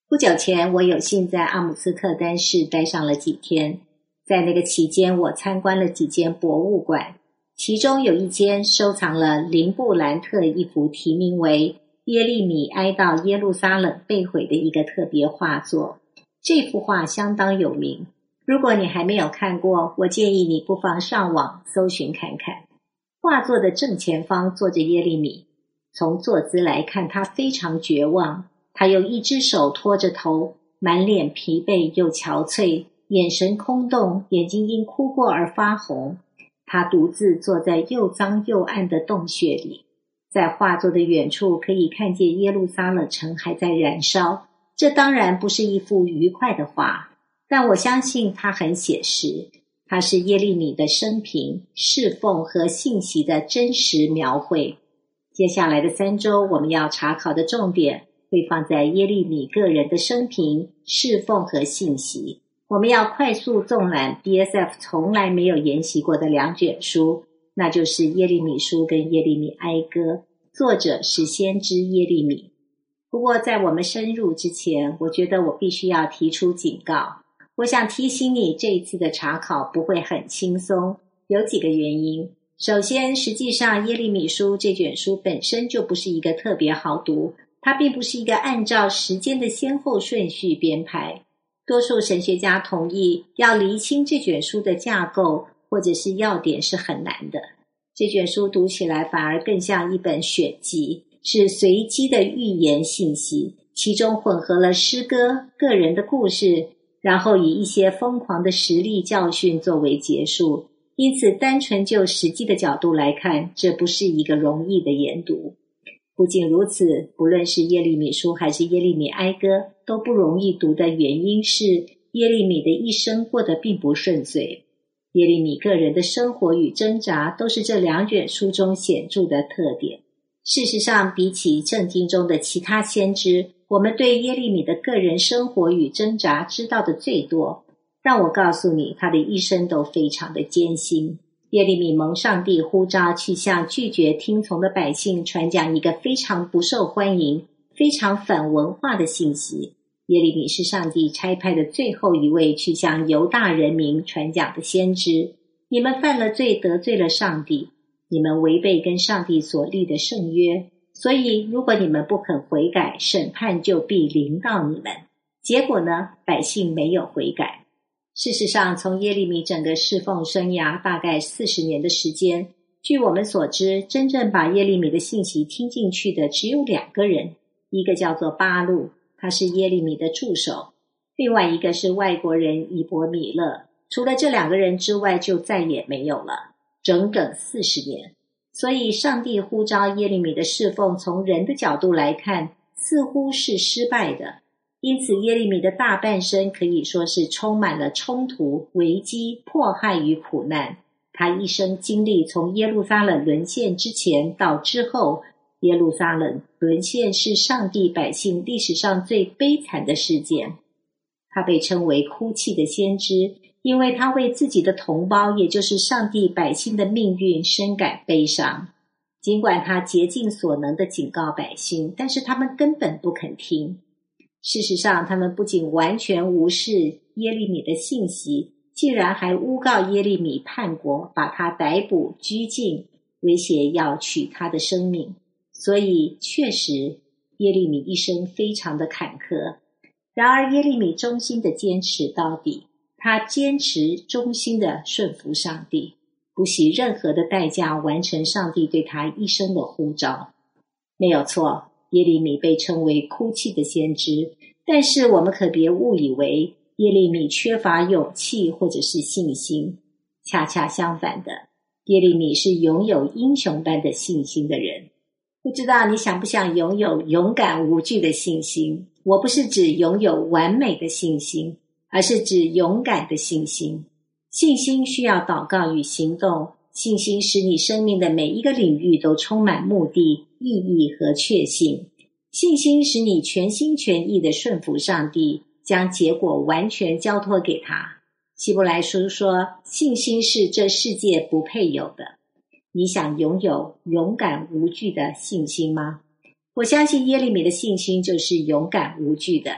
不久前，我有幸在阿姆斯特丹市待上了几天。在那个期间，我参观了几间博物馆，其中有一间收藏了林布兰特一幅题名为耶利米哀悼耶路撒冷被毁的一个特别画作。这幅画相当有名，如果你还没有看过，我建议你不妨上网搜寻看看。画作的正前方坐着耶利米，从坐姿来看，他非常绝望。他用一只手托着头，满脸疲惫又憔悴，眼神空洞，眼睛因哭过而发红。他独自坐在又脏又暗的洞穴里，在画作的远处可以看见耶路撒冷城还在燃烧。这当然不是一幅愉快的画，但我相信它很写实，它是耶利米的生平、侍奉和信息的真实描绘。接下来的3周，我们要查考的重点会放在耶利米个人的生平、侍奉和信息。我们要快速纵览 BSF 从来没有研习过的2卷书，那就是耶利米书跟耶利米哀歌，作者是先知耶利米。不过在我们深入之前，我觉得我必须要提出警告。我想提醒你，这一次的查考不会很轻松，有几个原因。首先，实际上耶利米书这卷书本身就不是一个特别好读，它并不是一个按照时间的先后顺序编排。多数神学家同意，要厘清这卷书的架构或者是要点是很难的。这卷书读起来反而更像一本选集，是随机的预言信息，其中混合了诗歌、个人的故事，然后以一些疯狂的实例教训作为结束。因此，单纯就实际的角度来看，这不是一个容易的研读。不仅如此，不论是耶利米书还是耶利米哀歌，都不容易读的原因是耶利米的一生过得并不顺遂。耶利米个人的生活与挣扎都是这2卷书中显著的特点。事实上，比起圣经中的其他先知，我们对耶利米的个人生活与挣扎知道的最多。让我告诉你，他的一生都非常的艰辛。耶利米蒙上帝呼召去向拒绝听从的百姓传讲一个非常不受欢迎、非常反文化的信息。耶利米是上帝差派的最后一位去向犹大人民传讲的先知。你们犯了罪，得罪了上帝，你们违背跟上帝所立的圣约，所以如果你们不肯悔改，审判就必临到你们。结果呢，百姓没有悔改。事实上，从耶利米整个侍奉生涯大概40年的时间，据我们所知，真正把耶利米的信息听进去的只有2个人，一个叫做巴录，他是耶利米的助手，另外一个是外国人以伯米勒。除了这2个人之外，就再也没有了，整整40年。所以上帝呼召耶利米的侍奉，从人的角度来看，似乎是失败的。因此，耶利米的大半生可以说是充满了冲突、危机、迫害与苦难。他一生经历从耶路撒冷沦陷之前到之后。耶路撒冷沦陷是上帝百姓历史上最悲惨的事件。他被称为哭泣的先知，因为他为自己的同胞，也就是上帝百姓的命运深感悲伤。尽管他竭尽所能地警告百姓，但是他们根本不肯听。事实上，他们不仅完全无视耶利米的信息，竟然还诬告耶利米叛国，把他逮捕拘禁，威胁要取他的生命。所以确实，耶利米一生非常的坎坷。然而耶利米忠心的坚持到底，他坚持忠心的顺服上帝，不惜任何的代价完成上帝对他一生的呼召。没有错，耶利米被称为哭泣的先知，但是我们可别误以为耶利米缺乏勇气或者是信心。恰恰相反的，耶利米是拥有英雄般的信心的人。不知道你想不想拥有勇敢无惧的信心？我不是指拥有完美的信心，而是指勇敢的信心。信心需要祷告与行动，信心使你生命的每一个领域都充满目的、意义和确信。信心使你全心全意地顺服上帝，将结果完全交托给他。希伯来书说，信心是这世界不配有的。你想拥有勇敢无惧的信心吗？我相信耶利米的信心就是勇敢无惧的，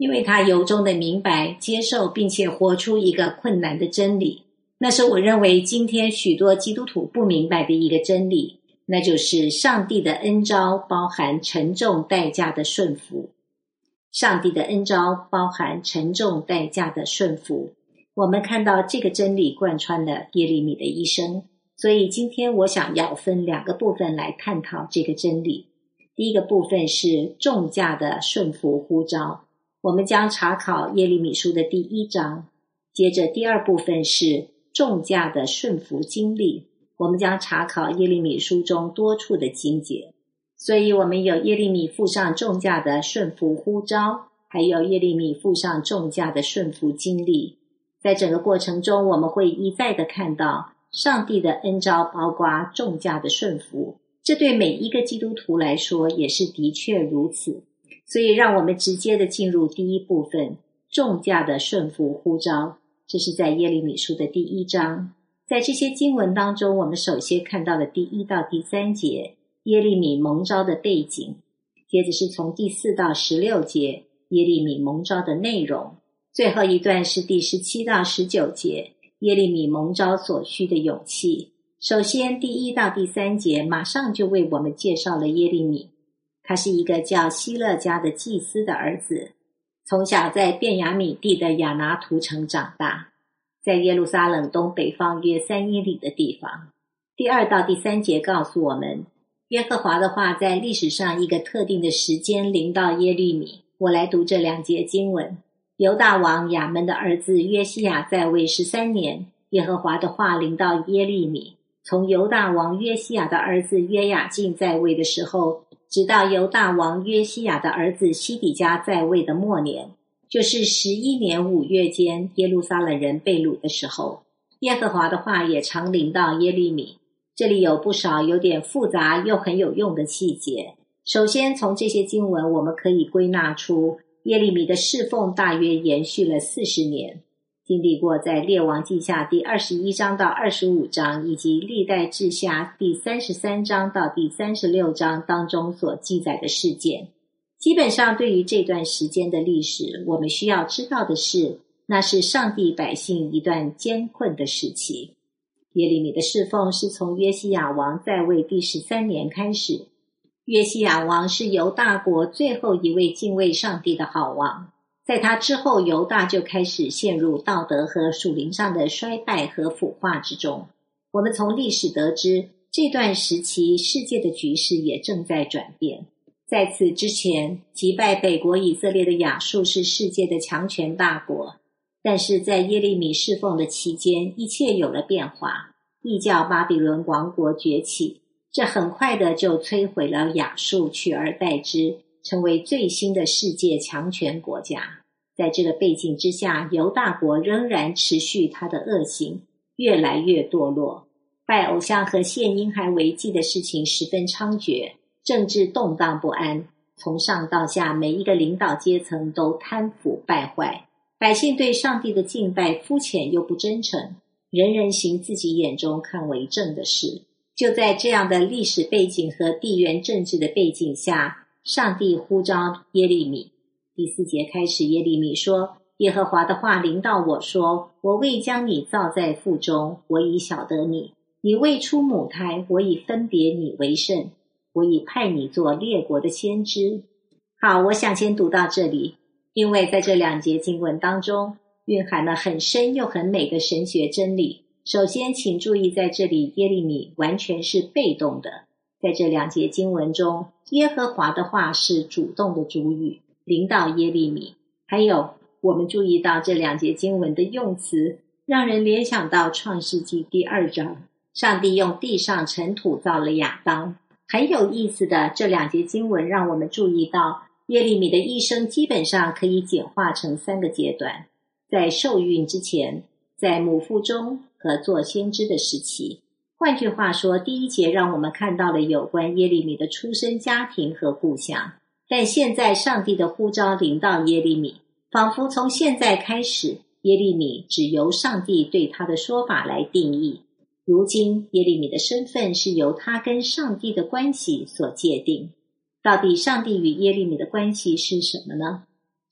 因为他由衷的明白、接受并且活出一个困难的真理。那是我认为今天许多基督徒不明白的一个真理，那就是上帝的恩召包含沉重代价的顺服。上帝的恩召包含沉重代价的顺服。我们看到这个真理贯穿了耶利米的一生，所以今天我想要分2个部分来探讨这个真理。第一个部分是重价的顺服呼召，我们将查考耶利米书的第1章。接着第2部分是重价的顺服经历，我们将查考耶利米书中多处的经节。所以我们有耶利米付上重价的顺服呼召，还有耶利米付上重价的顺服经历。在整个过程中，我们会一再的看到上帝的恩召包括重价的顺服，这对每一个基督徒来说也是的确如此。所以让我们直接的进入第1部分，重价的顺服呼召。这是在耶利米书的第1章。在这些经文当中，我们首先看到了第1到第3节耶利米蒙召的背景，接着是从第4到16节耶利米蒙召的内容，最后一段是第17到19节耶利米蒙召所需的勇气。首先第1到第3节马上就为我们介绍了耶利米，他是一个叫希勒家的祭司的儿子，从小在便雅悯地的亚拿图城长大，在耶路撒冷东北方约3英里的地方。第2到第3节告诉我们，耶和华的话在历史上一个特定的时间临到耶利米。我来读这2节经文。犹大王亚扪的儿子约西亚在位13年，耶和华的话临到耶利米，从犹大王约西亚的儿子约雅敬在位的时候，直到犹大王约西亚的儿子西底家在位的末年，就是11年5月间，耶路撒冷人被掳的时候，耶和华的话也常临到耶利米。这里有不少有点复杂又很有用的细节。首先从这些经文我们可以归纳出耶利米的侍奉大约延续了40年，经历过在列王记下第21章到25章以及历代志下第33章到第36章当中所记载的事件。基本上对于这段时间的历史，我们需要知道的是，那是上帝百姓一段艰困的时期。耶利米的侍奉是从约西亚王在位第13年开始。约西亚王是犹大国最后一位敬畏上帝的好王，在他之后，犹大就开始陷入道德和属灵上的衰败和腐化之中。我们从历史得知，这段时期世界的局势也正在转变。在此之前，击败北国以色列的亚述是世界的强权大国，但是在耶利米侍奉的期间，一切有了变化。异教巴比伦王国崛起，这很快的就摧毁了亚述，取而代之，成为最新的世界强权国家。在这个背景之下，犹大国仍然持续他的恶行，越来越堕落，拜偶像和献婴孩为祭的事情十分猖獗，政治动荡不安，从上到下每一个领导阶层都贪腐败坏，百姓对上帝的敬拜肤浅又不真诚，人人行自己眼中看为正的事。就在这样的历史背景和地缘政治的背景下，上帝呼召耶利米。第4节开始，耶利米说，耶和华的话临到我说，我未将你造在腹中，我已晓得你，你未出母胎，我已分别你为圣，我已派你做列国的先知。好，我想先读到这里，因为在这2节经文当中蕴含了很深又很美的神学真理。首先请注意，在这里耶利米完全是被动的，在这2节经文中，耶和华的话是主动的主语，临到耶利米。还有我们注意到这2节经文的用词，让人联想到创世纪第2章，上帝用地上尘土造了亚当。很有意思的，这2节经文让我们注意到耶利米的一生基本上可以简化成3个阶段，在受孕之前，在母腹中和做先知的时期。换句话说，第1节让我们看到了有关耶利米的出生家庭和故乡，但现在上帝的呼召临到耶利米，仿佛从现在开始，耶利米只由上帝对他的说法来定义。如今耶利米的身份是由他跟上帝的关系所界定。到底上帝与耶利米的关系是什么呢？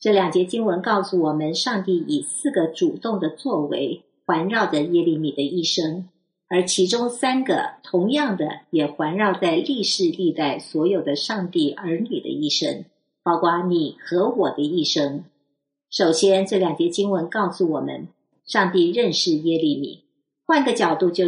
这2节经文告诉我们，上帝以4个主动的作为环绕着耶利米的一生，而其中3个同样的也环绕在历世历代所有的上帝儿女的一生，包括你和我的一生。首先，这2节经文告诉我们，上帝认识耶利米。换个角度就是，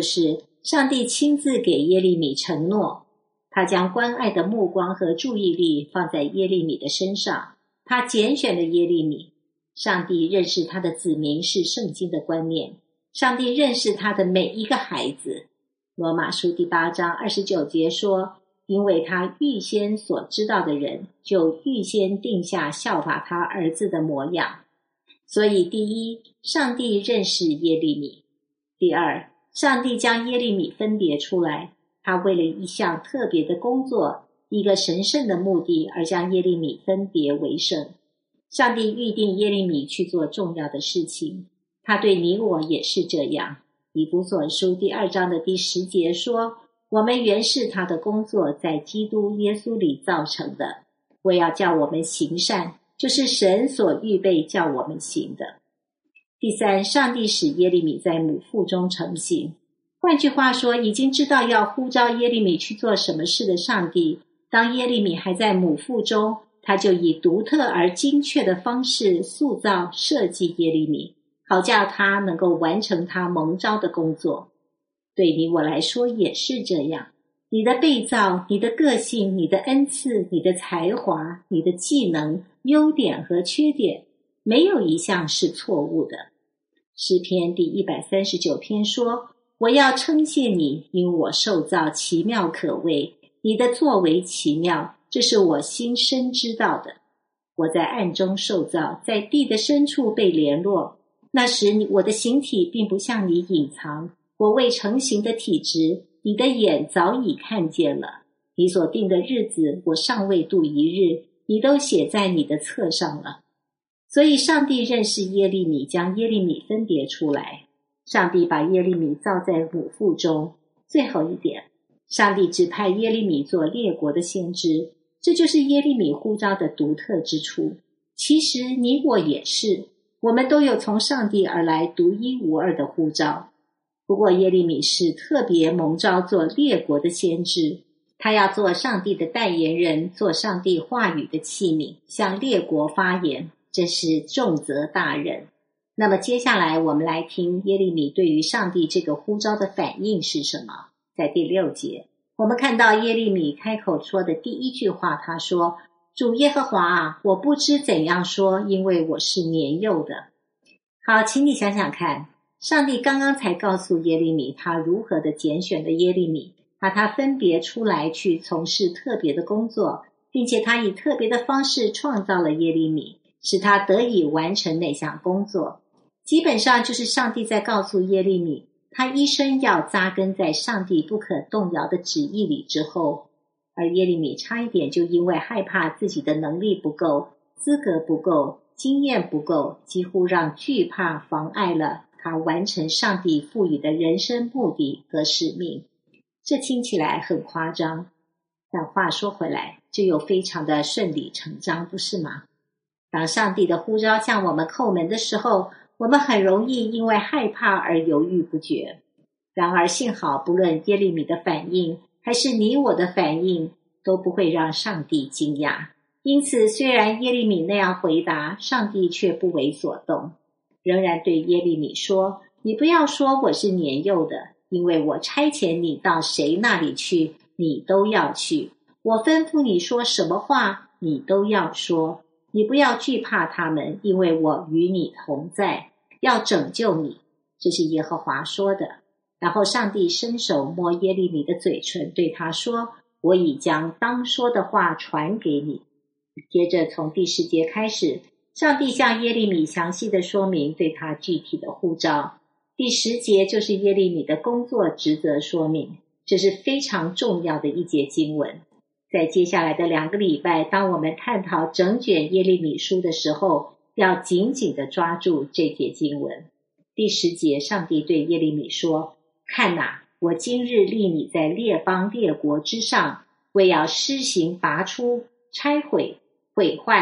上帝亲自给耶利米承诺，他将关爱的目光和注意力放在耶利米的身上，他拣选了耶利米。上帝认识他的子民是圣经的观念，上帝认识他的每一个孩子。罗马书第8章29节说，因为他预先所知道的人，就预先定下效法他儿子的模样。所以第一，上帝认识耶利米。第二，上帝将耶利米分别出来，他为了一项特别的工作，一个神圣的目的而将耶利米分别为圣。上帝预定耶利米去做重要的事情，他对你我也是这样。以弗所书第2章的第10节说，我们原是他的工作，在基督耶稣里造成的，为要叫我们行善，就是神所预备叫我们行的。第三，上帝使耶利米在母腹中成形。换句话说，已经知道要呼召耶利米去做什么事的上帝，当耶利米还在母腹中，他就以独特而精确的方式塑造设计耶利米，好叫他能够完成他蒙召的工作。对你我来说也是这样，你的被造，你的个性，你的恩赐，你的才华，你的技能，优点和缺点，没有一项是错误的。诗篇第139篇说，我要称谢你，因我受造奇妙可畏，你的作为奇妙，这是我心深知道的。我在暗中受造，在地的深处被联络，那时我的形体并不向你隐藏，我未成形的体质，你的眼早已看见了。你所定的日子，我尚未度一日，你都写在你的册上了。所以上帝认识耶利米，将耶利米分别出来。上帝把耶利米造在母腹中。最后一点，上帝指派耶利米做列国的先知，这就是耶利米呼召的独特之处。其实你我也是，我们都有从上帝而来独一无二的呼召。不过耶利米是特别蒙召做列国的先知，他要做上帝的代言人，做上帝话语的器皿，向列国发言，这是重责大任。那么接下来我们来听耶利米对于上帝这个呼召的反应是什么。在第6节，我们看到耶利米开口说的第一句话，他说，主耶和华啊，我不知怎样说，因为我是年幼的。好，请你想想看，上帝刚刚才告诉耶利米他如何的拣选了耶利米，把他分别出来去从事特别的工作，并且他以特别的方式创造了耶利米，使他得以完成那项工作。基本上就是上帝在告诉耶利米，他一生要扎根在上帝不可动摇的旨意里之后，而耶利米差一点就因为害怕自己的能力不够，资格不够，经验不够，几乎让惧怕妨碍了他完成上帝赋予的人生目的和使命。这听起来很夸张，但话说回来，这又非常的顺理成章，不是吗？当上帝的呼召向我们叩门的时候，我们很容易因为害怕而犹豫不决。然而幸好，不论耶利米的反应还是你我的反应，都不会让上帝惊讶。因此虽然耶利米那样回答，上帝却不为所动，仍然对耶利米说，你不要说我是年幼的，因为我差遣你到谁那里去，你都要去，我吩咐你说什么话，你都要说，你不要惧怕他们，因为我与你同在，要拯救你。这是耶和华说的。然后上帝伸手摸耶利米的嘴唇，对他说，我已将当说的话传给你。接着从第10节开始，上帝向耶利米详细的说明对他具体的呼召。第10节就是耶利米的工作职责说明，这是非常重要的一节经文。在接下来的2个礼拜，当我们探讨整卷耶利米书的时候，要紧紧地抓住这节经文。第10节，上帝对耶利米说，看哪，我今日立你在列邦列国之上，为要施行拔出、拆毁、毁坏、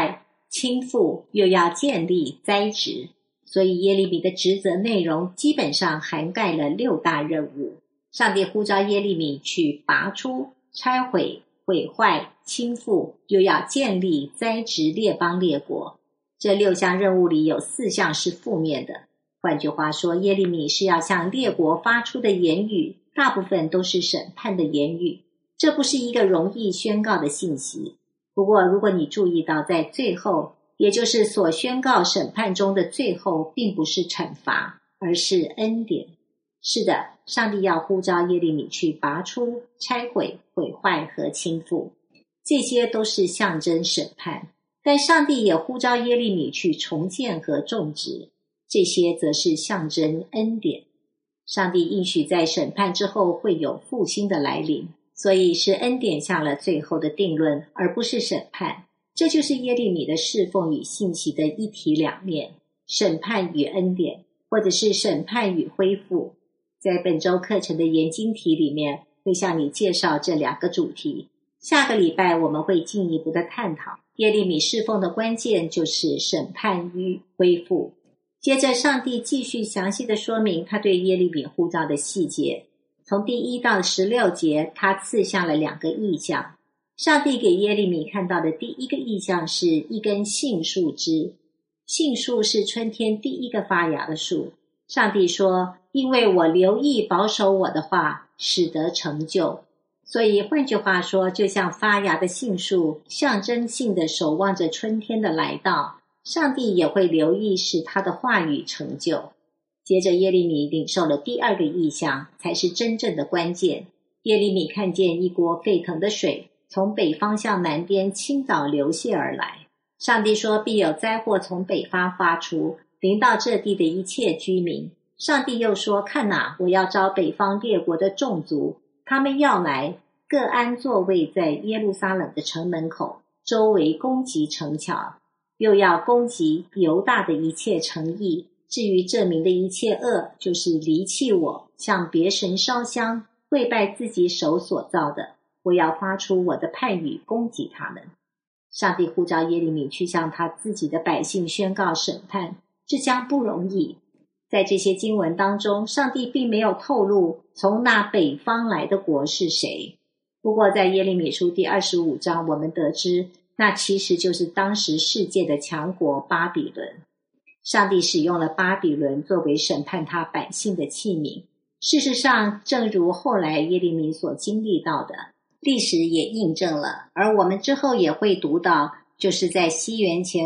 倾覆，又要建立栽植。所以耶利米的职责内容基本上涵盖了6大任务。上帝呼召耶利米去拔出、拆毁、毁坏、倾覆，又要建立栽植列邦列国。这6项任务里有4项是负面的。换句话说，耶利米是要向列国发出的言语，大部分都是审判的言语。这不是一个容易宣告的信息。不过如果你注意到，在最后，也就是所宣告审判中的最后，并不是惩罚，而是恩典。是的，上帝要呼召耶利米去拔出、拆毁、毁坏和倾覆，这些都是象征审判。但上帝也呼召耶利米去重建和种植，这些则是象征恩典。上帝应许在审判之后会有复兴的来临，所以是恩典下了最后的定论，而不是审判。这就是耶利米的侍奉与信息的一体两面，审判与恩典，或者是审判与恢复。在本周课程的研经题里面，会向你介绍这2个主题。下个礼拜我们会进一步的探讨耶利米侍奉的关键就是审判与恢复。接着上帝继续详细的说明他对耶利米呼召的细节。从第1到16节，他赐下了2个异象。上帝给耶利米看到的第一个异象是一根杏树枝。杏树是春天第一个发芽的树。上帝说，因为我留意保守我的话，使得成就。所以换句话说，就像发芽的杏树象征性的守望着春天的来到，上帝也会留意使他的话语成就。接着耶利米领受了第2个异象，才是真正的关键。耶利米看见一锅沸腾的水从北方向南边倾倒流泻而来。上帝说，必有灾祸从北方发出，临到这地的一切居民。上帝又说，看哪，我要招北方列国的众族，他们要来，各安座位在耶路撒冷的城门口，周围攻击城墙，又要攻击犹大的一切城邑。至于这民的一切恶，就是离弃我，向别神烧香，跪拜自己手所造的，我要发出我的判语攻击他们。上帝呼召耶利米去向他自己的百姓宣告审判，这将不容易。在这些经文当中，上帝并没有透露从那北方来的国是谁。不过在耶利米书第25章，我们得知那其实就是当时世界的强国巴比伦。上帝使用了巴比伦作为审判他百姓的器皿。事实上，正如后来耶利米所经历到的，历史也印证了，而我们之后也会读到，就是在西元前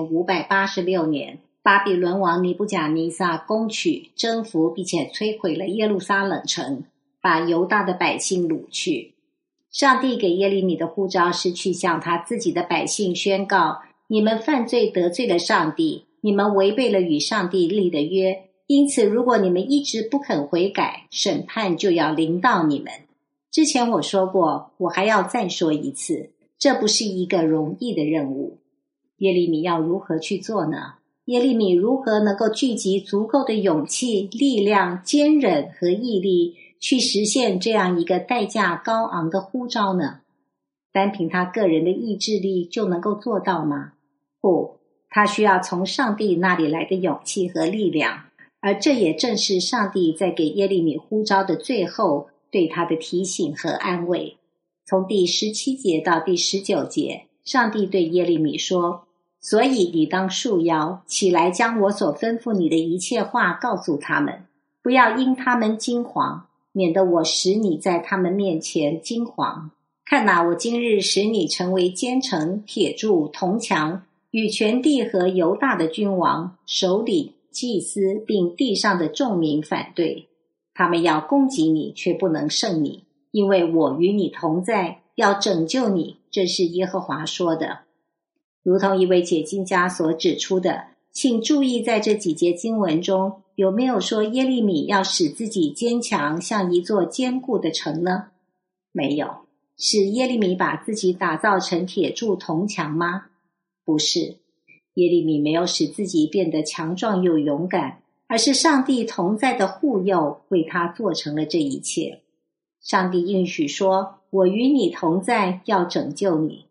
586年，巴比伦王尼布甲尼撒攻取、征服并且摧毁了耶路撒冷城，把犹大的百姓掳去。上帝给耶利米的呼召是去向他自己的百姓宣告，你们犯罪得罪了上帝，你们违背了与上帝立的约，因此如果你们一直不肯悔改，审判就要临到你们。之前我说过，我还要再说一次，这不是一个容易的任务。耶利米要如何去做呢？耶利米如何能够聚集足够的勇气、力量、坚忍和毅力，去实现这样一个代价高昂的呼召呢？单凭他个人的意志力就能够做到吗？不，他需要从上帝那里来的勇气和力量，而这也正是上帝在给耶利米呼召的最后对他的提醒和安慰。从第17节到第19节，上帝对耶利米说，所以你当束腰起来，将我所吩咐你的一切话告诉他们，不要因他们惊惶，免得我使你在他们面前惊惶。看哪，我今日使你成为坚城、铁柱、铜墙，与全地和犹大的君王、首领、祭司并地上的众民反对，他们要攻击你，却不能胜你，因为我与你同在，要拯救你，这是耶和华说的。如同一位解经家所指出的，请注意在这几节经文中，有没有说耶利米要使自己坚强，像一座坚固的城呢？没有。使耶利米把自己打造成铁柱铜墙吗？不是。耶利米没有使自己变得强壮又勇敢，而是上帝同在的护佑为他做成了这一切。上帝应许说，我与你同在，要拯救你。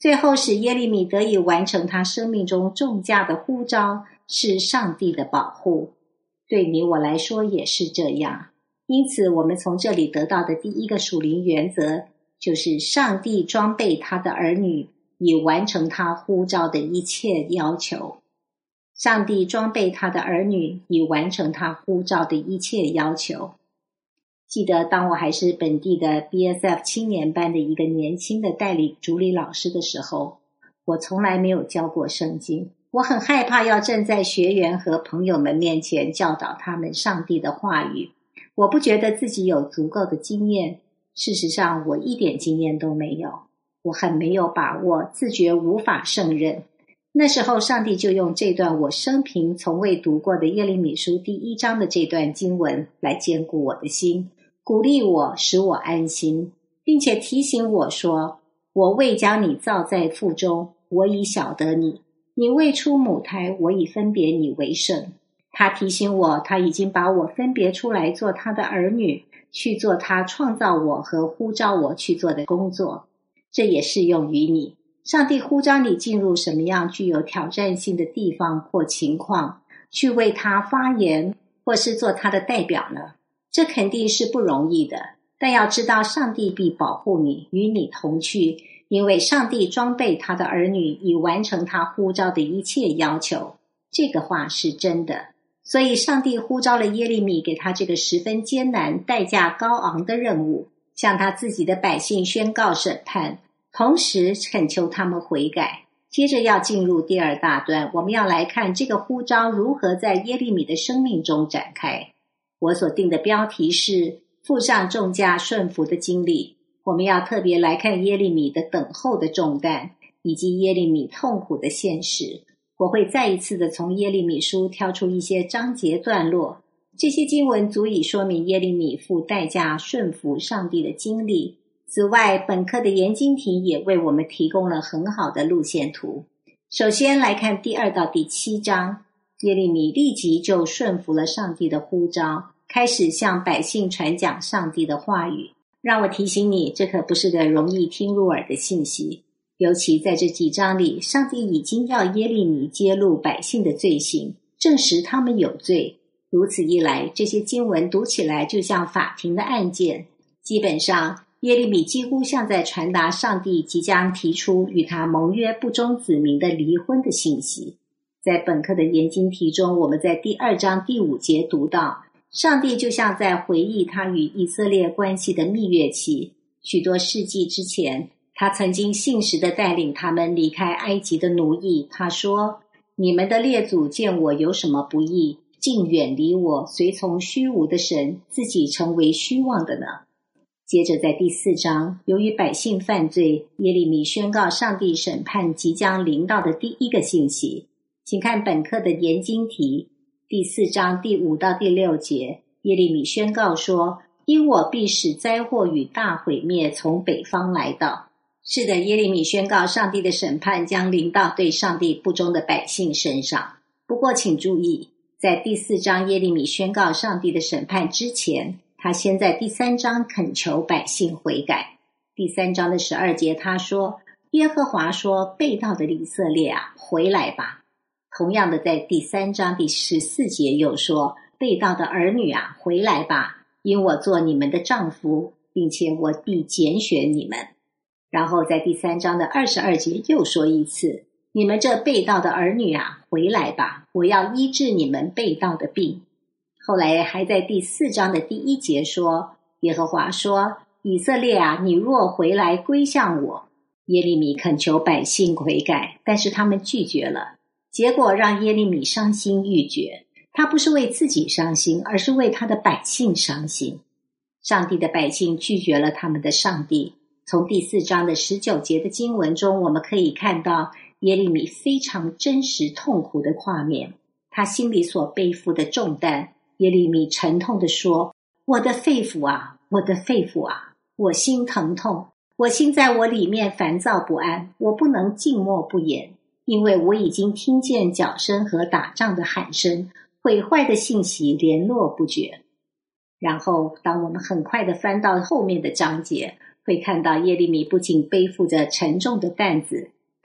最后使耶利米得以完成他生命中重价的呼召，是上帝的保护。对你我来说也是这样。因此我们从这里得到的第一个属灵原则，就是上帝装备他的儿女，以完成他呼召的一切要求。上帝装备他的儿女，以完成他呼召的一切要求。记得当我还是本地的 BSF 青年班的一个年轻的代理主理老师的时候，我从来没有教过圣经。我很害怕要站在学员和朋友们面前教导他们上帝的话语。我不觉得自己有足够的经验，事实上我一点经验都没有。我很没有把握，自觉无法胜任。那时候上帝就用这段我生平从未读过的耶利米书第1章的这段经文来坚固我的心，鼓励我，使我安心，并且提醒我说，我未将你造在腹中，我已晓得你，你未出母胎，我已分别你为圣。他提醒我，他已经把我分别出来做他的儿女，去做他创造我和呼召我去做的工作。这也适用于你。上帝呼召你进入什么样具有挑战性的地方或情况，去为他发言，或是做他的代表呢？这肯定是不容易的，但要知道上帝必保护你，与你同去，因为上帝装备他的儿女，以完成他呼召的一切要求。这个话是真的。所以上帝呼召了耶利米，给他这个十分艰难、代价高昂的任务，向他自己的百姓宣告审判，同时恳求他们悔改。接着要进入第2大段，我们要来看这个呼召如何在耶利米的生命中展开。我所定的标题是付上重价顺服的经历。我们要特别来看耶利米的等候的重担，以及耶利米痛苦的现实。我会再一次的从耶利米书挑出一些章节段落，这些经文足以说明耶利米付代价顺服上帝的经历。此外，本课的研经题也为我们提供了很好的路线图。首先来看第2到第7章，耶利米立即就顺服了上帝的呼召，开始向百姓传讲上帝的话语。让我提醒你，这可不是个容易听入耳的信息。尤其在这几章里，上帝已经要耶利米揭露百姓的罪行，证实他们有罪。如此一来，这些经文读起来就像法庭的案件。基本上，耶利米几乎像在传达上帝即将提出与他盟约不忠子民的离婚的信息。在本课的研经题中，我们在第2章第5节读到，上帝就像在回忆他与以色列关系的蜜月期。许多世纪之前，他曾经信实地带领他们离开埃及的奴役。他说，你们的列祖见我有什么不义，竟远离我，随从虚无的神，自己成为虚妄的呢？接着在第4章，由于百姓犯罪，耶利米宣告上帝审判即将临到的第一个信息。请看本课的研经题，第4章第5到第6节，耶利米宣告说，因我必使灾祸与大毁灭从北方来到。是的，耶利米宣告上帝的审判将临到对上帝不忠的百姓身上。不过请注意，在第4章耶利米宣告上帝的审判之前，他先在第3章恳求百姓悔改。第3章的12节他说，耶和华说，背道的以色列啊，回来吧。同样的，在第3章第14节又说，背道的儿女啊，回来吧，因我做你们的丈夫，并且我必拣选你们。然后在第3章的22节又说一次，你们这背道的儿女啊，回来吧，我要医治你们背道的病。后来还在第4章的第1节说，耶和华说，以色列啊，你若回来归向我。耶利米恳求百姓悔改，但是他们拒绝了，结果让耶利米伤心欲绝。他不是为自己伤心，而是为他的百姓伤心。上帝的百姓拒绝了他们的上帝。从第4章的19节的经文中，我们可以看到耶利米非常真实痛苦的画面，他心里所背负的重担。耶利米沉痛地说，我的肺腑啊，我的肺腑啊，我心疼痛，我心在我里面烦躁不安，我不能静默不言，因为我已经听见脚声和打仗的喊声，毁坏的信息联络不绝。然后当我们很快地翻到后面的章节，会看到耶利米不仅背负着沉重的担子，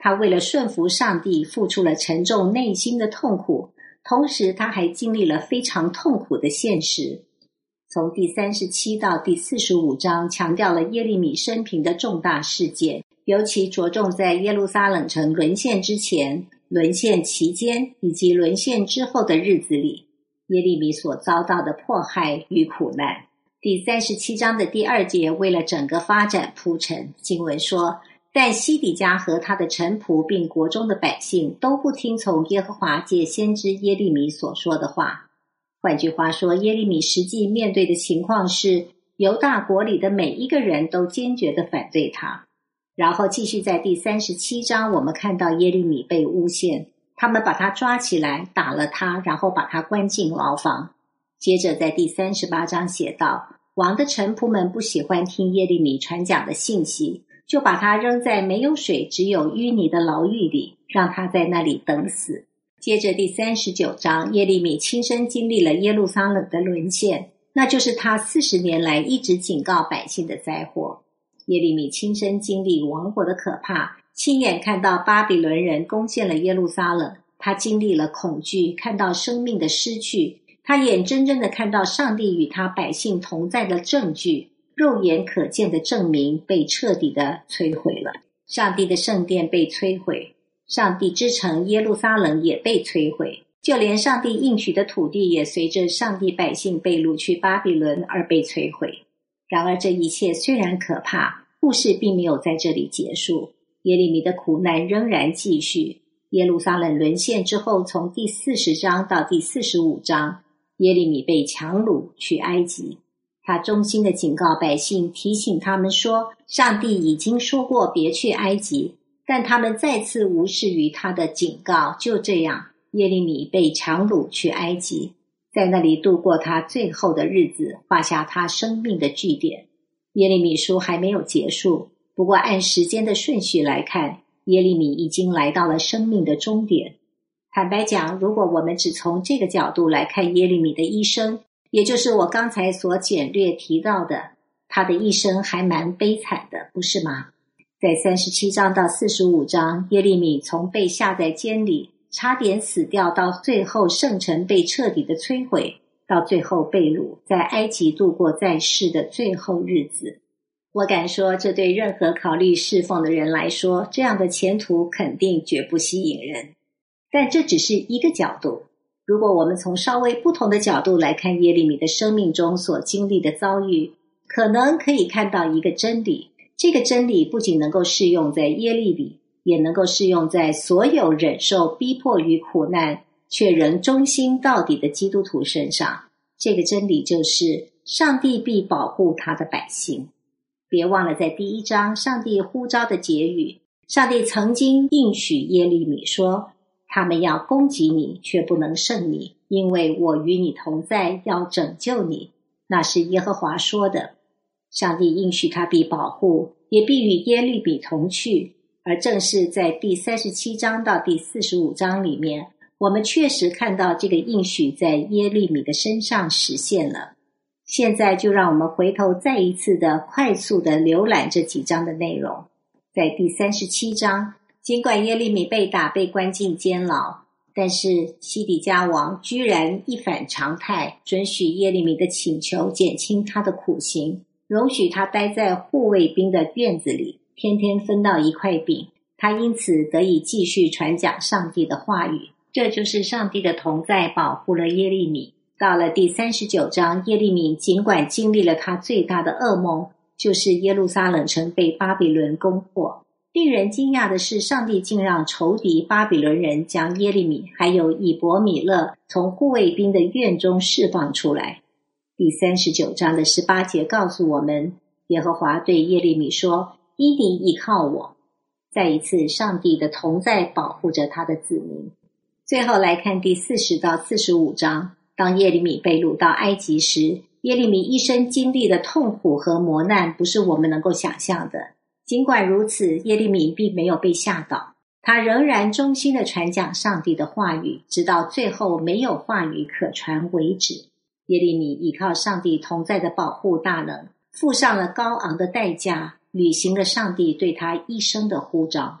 他为了顺服上帝付出了沉重内心的痛苦，同时他还经历了非常痛苦的现实。从第37到第45章强调了耶利米生平的重大事件，尤其着重在耶路撒冷城沦陷之前、沦陷期间以及沦陷之后的日子里，耶利米所遭到的迫害与苦难。第37章的第2节为了整个发展铺陈，经文说，但西底家和他的臣仆并国中的百姓都不听从耶和华借先知耶利米所说的话。换句话说，耶利米实际面对的情况是，犹大国里的每一个人都坚决地反对他。然后继续在第37章，我们看到耶利米被诬陷，他们把他抓起来，打了他，然后把他关进牢房。接着在第38章写道，王的臣仆们不喜欢听耶利米传讲的信息，就把他扔在没有水只有淤泥的牢狱里，让他在那里等死。接着第39章，耶利米亲身经历了耶路撒冷的沦陷，那就是他40年来一直警告百姓的灾祸。耶利米亲身经历亡国的可怕，亲眼看到巴比伦人攻陷了耶路撒冷，他经历了恐惧，看到生命的失去，他眼睁睁地看到上帝与他百姓同在的证据，肉眼可见的证明被彻底地摧毁了。上帝的圣殿被摧毁，上帝之城耶路撒冷也被摧毁，就连上帝应许的土地也随着上帝百姓被掳去巴比伦而被摧毁。然而这一切虽然可怕，故事并没有在这里结束，耶利米的苦难仍然继续。耶路撒冷沦陷之后，从第40章到第45章，耶利米被强掳去埃及。他衷心的警告百姓，提醒他们说，上帝已经说过别去埃及，但他们再次无视于他的警告。就这样，耶利米被强掳去埃及，在那里度过他最后的日子，画下他生命的句点。耶利米书还没有结束，不过按时间的顺序来看，耶利米已经来到了生命的终点。坦白讲，如果我们只从这个角度来看耶利米的一生，也就是我刚才所简略提到的，他的一生还蛮悲惨的，不是吗？在37章到45章，耶利米从被下在监里，差点死掉，到最后圣城被彻底的摧毁，到最后被掳，在埃及度过在世的最后日子。我敢说，这对任何考虑侍奉的人来说，这样的前途肯定绝不吸引人。但这只是一个角度。如果我们从稍微不同的角度来看耶利米的生命中所经历的遭遇，可能可以看到一个真理。这个真理不仅能够适用在耶利米，也能够适用在所有忍受逼迫与苦难却仍忠心到底的基督徒身上。这个真理就是上帝必保护他的百姓。别忘了在第1章上帝呼召的结语，上帝曾经应许耶利米说，他们要攻击你，却不能胜你，因为我与你同在，要拯救你。那是耶和华说的。上帝应许他必保护，也必与耶利米同去。而正是在第37章到第45章里面，我们确实看到这个应许在耶利米的身上实现了。现在就让我们回头再一次的快速的浏览这几章的内容。在第37章，尽管耶利米被打，被关进监牢，但是西底家王居然一反常态，准许耶利米的请求，减轻他的苦刑，容许他待在护卫兵的院子里，天天分到一块饼，他因此得以继续传讲上帝的话语。这就是上帝的同在保护了耶利米。到了第39章，耶利米尽管经历了他最大的噩梦，就是耶路撒冷城被巴比伦攻破。令人惊讶的是，上帝竟让仇敌巴比伦人将耶利米还有以伯米勒从护卫兵的院中释放出来。第39章的18节告诉我们，耶和华对耶利米说，因你倚靠我。再一次，上帝的同在保护着他的子民。最后来看第40到45章，当耶利米被掳到埃及时，耶利米一生经历的痛苦和磨难不是我们能够想象的。尽管如此，耶利米并没有被吓倒，他仍然忠心地传讲上帝的话语，直到最后没有话语可传为止。耶利米依靠上帝同在的保护大能，付上了高昂的代价，履行了上帝对他一生的呼召。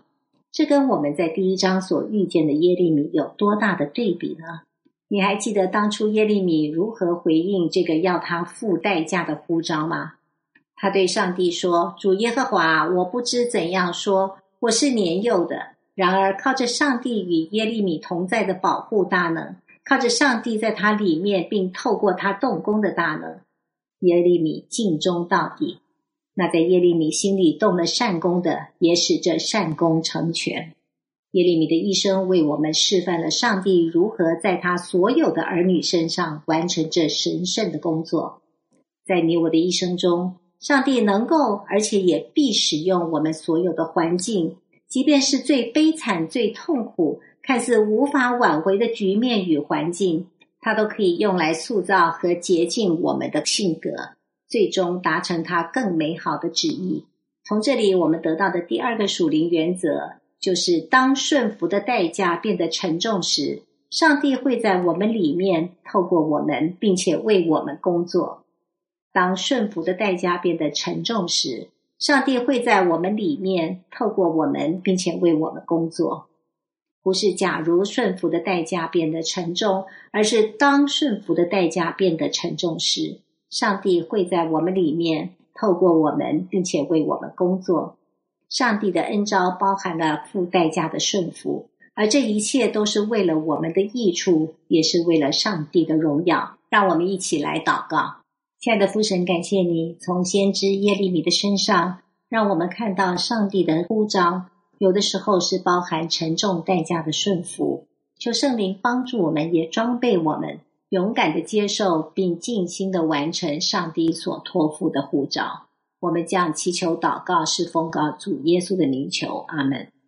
这跟我们在第一章所遇见的耶利米有多大的对比呢？你还记得当初耶利米如何回应这个要他付代价的呼召吗？他对上帝说，主耶和华，我不知怎样说，我是年幼的。然而靠着上帝与耶利米同在的保护大能，靠着上帝在他里面并透过他动工的大能，耶利米尽忠到底。那在耶利米心里动了善功的，也使这善功成全。耶利米的一生为我们示范了上帝如何在他所有的儿女身上完成这神圣的工作。在你我的一生中，上帝能够而且也必使用我们所有的环境，即便是最悲惨最痛苦看似无法挽回的局面与环境，他都可以用来塑造和洁净我们的性格，最终达成他更美好的旨意。从这里我们得到的第二个属灵原则，就是当顺服的代价变得沉重时，上帝会在我们里面透过我们，并且为我们工作。当顺服的代价变得沉重时，上帝会在我们里面透过我们，并且为我们工作。不是假如顺服的代价变得沉重，而是当顺服的代价变得沉重时，上帝会在我们里面透过我们，并且为我们工作。上帝的恩召包含了付代价的顺服，而这一切都是为了我们的益处，也是为了上帝的荣耀。让我们一起来祷告。亲爱的父神，感谢你从先知耶利米的身上，让我们看到上帝的呼召有的时候是包含沉重代价的顺服。求圣灵帮助我们，也装备我们，勇敢地接受并尽心地完成上帝所托付的呼召。我们将祈求祷告是奉告主耶稣的名求，阿们。